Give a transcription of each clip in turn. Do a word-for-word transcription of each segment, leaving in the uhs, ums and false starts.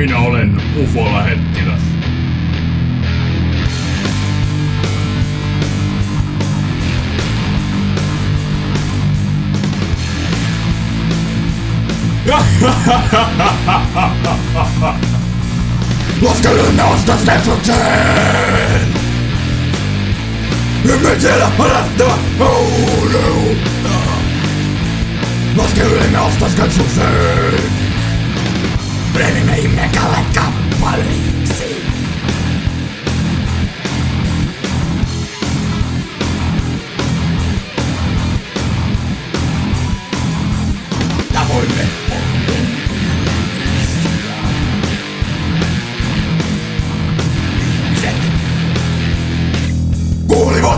Minä olen U F O-lähettiläs. Laskelemme ostoskeksuksen! Emme siellä harrastaa! Oh no! Laskelemme ostoskeksuksen! Revimme ihmekalle kappaleiksi! Tavoimme kuulivat!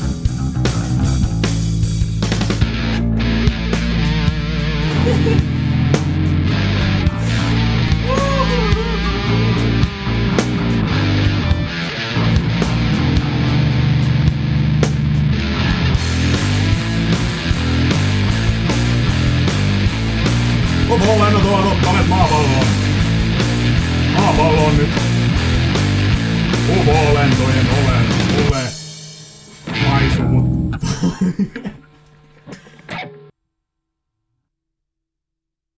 U F O-lennot ovat ottaneet maapalloon. Maapallo on nyt U F O-lentojen olen.